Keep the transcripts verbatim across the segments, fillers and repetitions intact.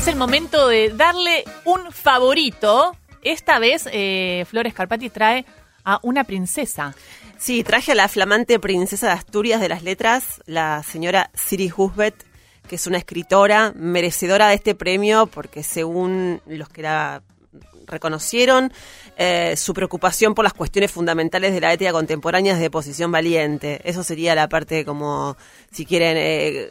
Es el momento de darle un favorito. Esta vez eh, Flores Carpati trae a una princesa. Sí, traje a la flamante princesa de Asturias de las letras, la señora Siri Husbeth, que es una escritora merecedora de este premio porque según los que la reconocieron, eh, su preocupación por las cuestiones fundamentales de la ética contemporánea es de posición valiente. Eso sería la parte como, si quieren, eh,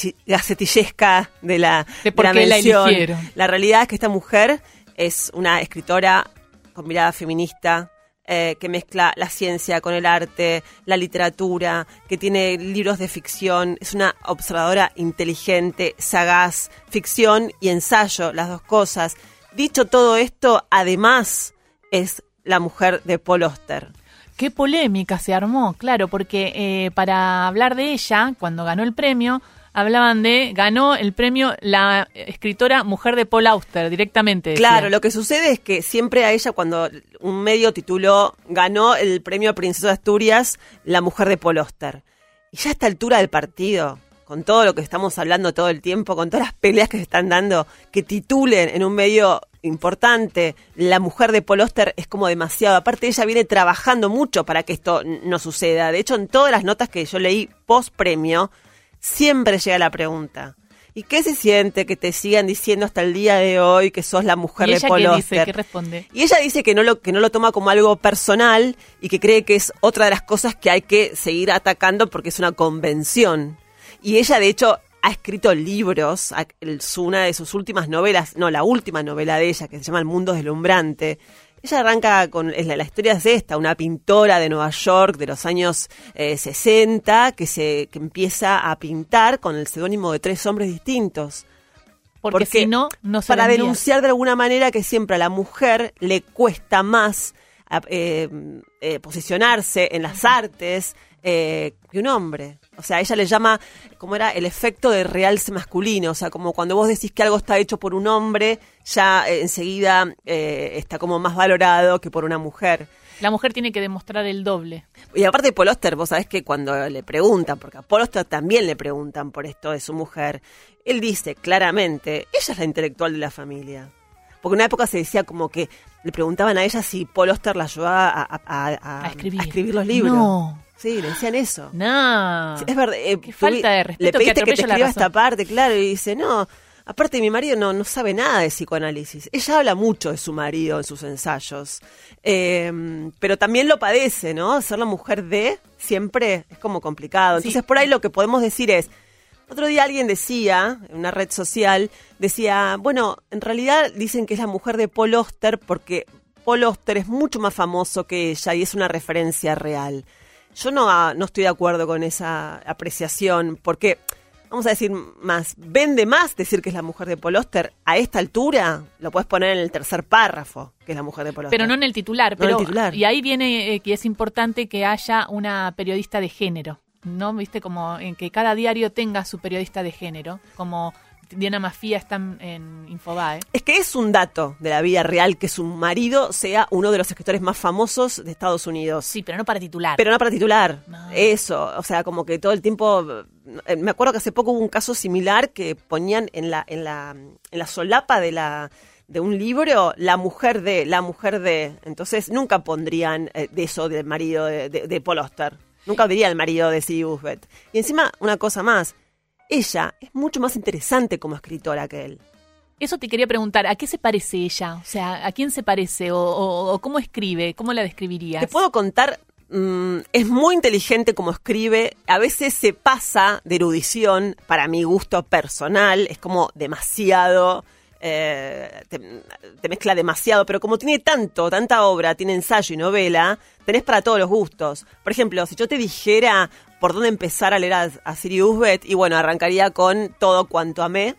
gacetillesca de la, de por de la qué mención. La eligieron. La realidad es que esta mujer es una escritora con mirada feminista, eh, que mezcla la ciencia con el arte, la literatura, que tiene libros de ficción, es una observadora inteligente, sagaz, ficción y ensayo, las dos cosas. Dicho todo esto, además es la mujer de Paul Auster. Qué polémica se armó, claro, porque eh, para hablar de ella, cuando ganó el premio, hablaban de, ganó el premio la escritora mujer de Paul Auster, directamente. Decía. Claro, lo que sucede es que siempre a ella, cuando un medio tituló, ganó el premio Princesa de Asturias, la mujer de Paul Auster. Y ya a esta altura del partido, con todo lo que estamos hablando todo el tiempo, con todas las peleas que se están dando, que titulen en un medio importante la mujer de Paul Auster es como demasiado. Aparte, ella viene trabajando mucho para que esto no suceda. De hecho, en todas las notas que yo leí post premio, siempre llega la pregunta: ¿y qué se siente que te sigan diciendo hasta el día de hoy que sos la mujer de Paul Auster? ¿Y ella qué dice? ¿Qué responde? Y ella dice que no lo que no lo toma como algo personal y que cree que es otra de las cosas que hay que seguir atacando porque es una convención. Y ella, de hecho, ha escrito libros. Una de sus últimas novelas, no, la última novela de ella, que se llama El mundo deslumbrante. Ella arranca con, la, la historia es esta, una pintora de Nueva York de los años eh, sesenta que, se, que empieza a pintar con el seudónimo de tres hombres distintos. Porque, Porque si no, no se para vendía. denunciar de alguna manera que siempre a la mujer le cuesta más eh, eh, posicionarse en las artes eh, que un hombre. O sea, ella le llama, como era, el efecto de realce masculino. O sea, como cuando vos decís que algo está hecho por un hombre, ya eh, enseguida eh, está como más valorado que por una mujer. La mujer tiene que demostrar el doble. Y aparte de Paul Auster, vos sabés que cuando le preguntan, porque a Paul Auster también le preguntan por esto de su mujer, él dice claramente, ella es la intelectual de la familia. Porque en una época se decía como que le preguntaban a ella si Paul Auster la ayudaba a, a, a, a, escribir. a escribir los libros. No. Sí, le decían eso. No. Sí, es verdad. Eh, Qué falta de respeto. Le pediste que, que te escriba esta parte, claro, y dice, no, aparte mi marido no, no sabe nada de psicoanálisis. Ella habla mucho de su marido en sus ensayos, eh, pero también lo padece, ¿no? Ser la mujer de siempre es como complicado. Entonces, sí. Por ahí lo que podemos decir es, otro día alguien decía, en una red social, decía, bueno, en realidad dicen que es la mujer de Paul Auster porque Paul Auster es mucho más famoso que ella y es una referencia real. Yo no, no estoy de acuerdo con esa apreciación, porque, vamos a decir más, vende más decir que es la mujer de Paul Auster. A esta altura lo puedes poner en el tercer párrafo, que es la mujer de Paul Auster. Pero no en el titular. No pero, en el titular. Y ahí viene eh, que es importante que haya una periodista de género, ¿no? Viste, como en que cada diario tenga su periodista de género, como Diana Mafia está en, en Infobae. Es que es un dato de la vida real que su marido sea uno de los escritores más famosos de Estados Unidos. Sí, pero no para titular. Pero no para titular. No. Eso, o sea, como que todo el tiempo... Me acuerdo que hace poco hubo un caso similar que ponían en la, en la, en la solapa de la... de un libro, la mujer de, la mujer de... Entonces nunca pondrían eh, de eso del marido de, de, de Paul Auster. Nunca diría el marido de Siri Husbeth. Y encima, una cosa más, ella es mucho más interesante como escritora que él. Eso te quería preguntar, ¿a qué se parece ella? O sea, ¿a quién se parece? ¿O, o, o cómo escribe? ¿Cómo la describirías? Te puedo contar, mmm, es muy inteligente como escribe, a veces se pasa de erudición para mi gusto personal, es como demasiado... Eh, te, te mezcla demasiado, pero como tiene tanto, tanta obra, tiene ensayo y novela, tenés para todos los gustos. Por ejemplo, si yo te dijera por dónde empezar a leer a, a Siri Husbeth, y bueno, arrancaría con Todo cuanto amé,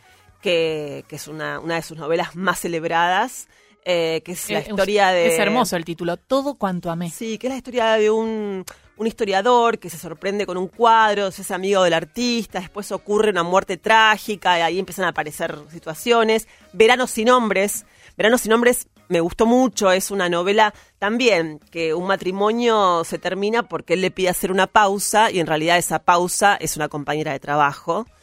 que, que es una, una de sus novelas más celebradas, eh, que es la es, historia de... Es hermoso el título, Todo cuanto amé. Sí, que es la historia de un... un historiador que se sorprende con un cuadro, se hace amigo del artista, después ocurre una muerte trágica y ahí empiezan a aparecer situaciones. Verano sin hombres. Verano sin hombres me gustó mucho, es una novela también que un matrimonio se termina porque él le pide hacer una pausa y en realidad esa pausa es una compañera de trabajo.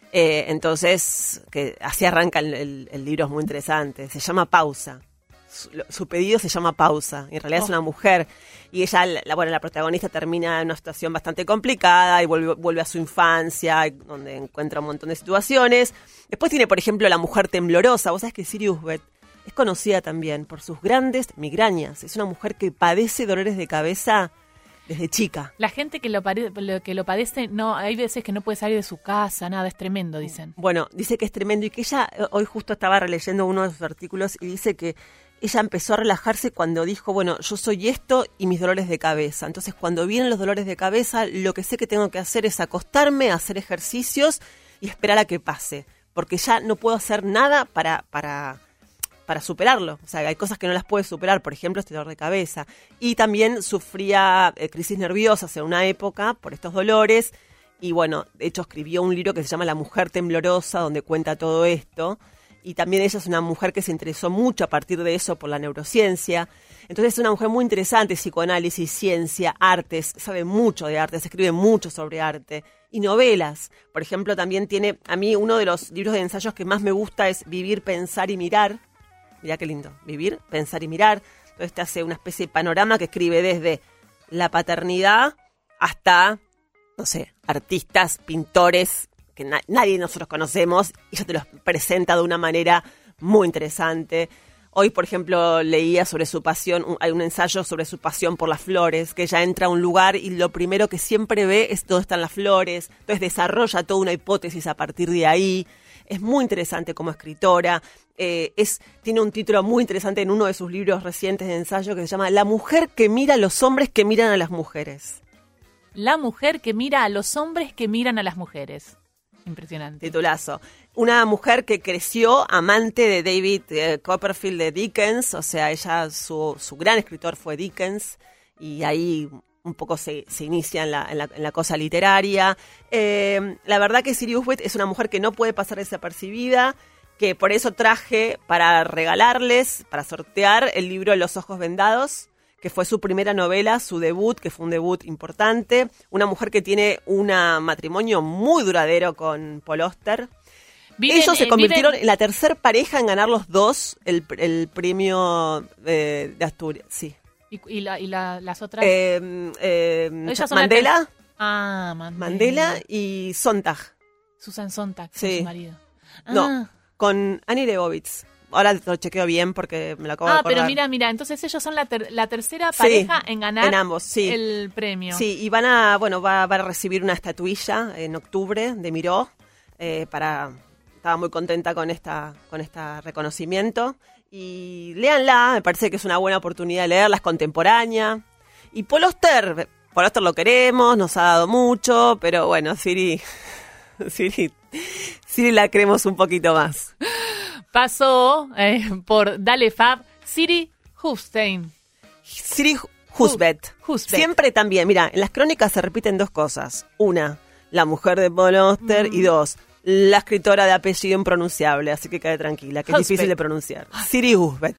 Eh, entonces, que así arranca el, el, el libro, es muy interesante. Se llama Pausa. Su, su pedido se llama Pausa. En realidad oh. es una mujer. Y ella, la, bueno, la protagonista termina en una situación bastante complicada y vuelve, vuelve a su infancia, donde encuentra un montón de situaciones. Después tiene, por ejemplo, La mujer temblorosa. Vos sabés que Siri Husbeth es conocida también por sus grandes migrañas. Es una mujer que padece dolores de cabeza desde chica. La gente que lo, pare- lo, que lo padece, no, hay veces que no puede salir de su casa, nada, es tremendo, dicen. Bueno, dice que es tremendo y que ella, hoy justo estaba releyendo uno de sus artículos y dice que ella empezó a relajarse cuando dijo, bueno, yo soy esto y mis dolores de cabeza. Entonces, cuando vienen los dolores de cabeza, lo que sé que tengo que hacer es acostarme, hacer ejercicios y esperar a que pase. Porque ya no puedo hacer nada para... para para superarlo. O sea, hay cosas que no las puede superar, por ejemplo, este dolor de cabeza. Y también sufría eh, crisis nerviosas en una época por estos dolores. Y bueno, de hecho escribió un libro que se llama La mujer temblorosa, donde cuenta todo esto. Y también ella es una mujer que se interesó mucho a partir de eso por la neurociencia. Entonces es una mujer muy interesante, psicoanálisis, ciencia, artes, sabe mucho de artes, escribe mucho sobre arte. Y novelas. Por ejemplo, también tiene, a mí uno de los libros de ensayos que más me gusta es Vivir, Pensar y Mirar. Mirá qué lindo, vivir, pensar y mirar. Entonces te hace una especie de panorama que escribe desde la paternidad hasta, no sé, artistas, pintores, que na- nadie de nosotros conocemos, y ella te los presenta de una manera muy interesante. Hoy, por ejemplo, leía sobre su pasión, un, hay un ensayo sobre su pasión por las flores, que ella entra a un lugar y lo primero que siempre ve es dónde están las flores, entonces desarrolla toda una hipótesis a partir de ahí. Es muy interesante como escritora. Eh, es, tiene un título muy interesante en uno de sus libros recientes de ensayo que se llama La mujer que mira a los hombres que miran a las mujeres. La mujer que mira a los hombres que miran a las mujeres. Impresionante. Titulazo. Una mujer que creció amante de David eh, Copperfield de Dickens. O sea, ella, su, su gran escritor fue Dickens. Y ahí un poco se, se inicia en la, en, la, en la cosa literaria. Eh, la verdad que Siri Husbeth es una mujer que no puede pasar desapercibida, que por eso traje para regalarles, para sortear el libro Los ojos vendados, que fue su primera novela, su debut, que fue un debut importante. Una mujer que tiene un matrimonio muy duradero con Paul Auster. Viven, Ellos se eh, convirtieron viven... en la tercer pareja en ganar los dos el, el premio eh, de Asturias, sí. ¿Y, y, la, y la, las otras? Eh, eh, Mandela. Ter... Ah, Mandela. Mandela y Sontag. Susan Sontag, sí. Su marido. Ah. No, con Annie Leibovitz. Ahora lo chequeo bien porque me lo acabo ah, de acordar. Ah, pero mira, mira, entonces ellos son la, ter- la tercera pareja sí, en ganar en ambos, sí. el premio. Sí, y van a, bueno, va, va a recibir una estatuilla en octubre de Miró eh, para... Estaba muy contenta con esta con este reconocimiento. Y léanla, me parece que es una buena oportunidad de leerla, es contemporánea. Y Paul Auster, Paul Auster lo queremos, nos ha dado mucho, pero bueno, Siri, Siri, Siri la queremos un poquito más. Pasó eh, por Dale Fab, Siri Husbeth. Siri Husbeth. Husbeth. Siempre también, mira, en las crónicas se repiten dos cosas. Una, la mujer de Paul Auster, mm. y dos, la escritora de apellido impronunciable, así que quede tranquila, que Husbeth. Es difícil de pronunciar. Siri Husbeth.